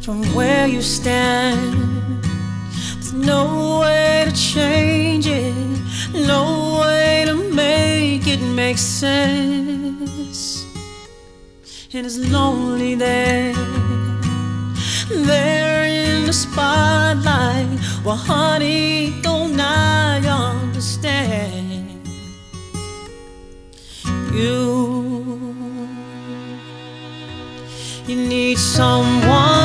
from where you stand. There's no way to change it, no way to make it make sense. And it's lonely there in the spotlight. Well, honey, don't I understand? You need someone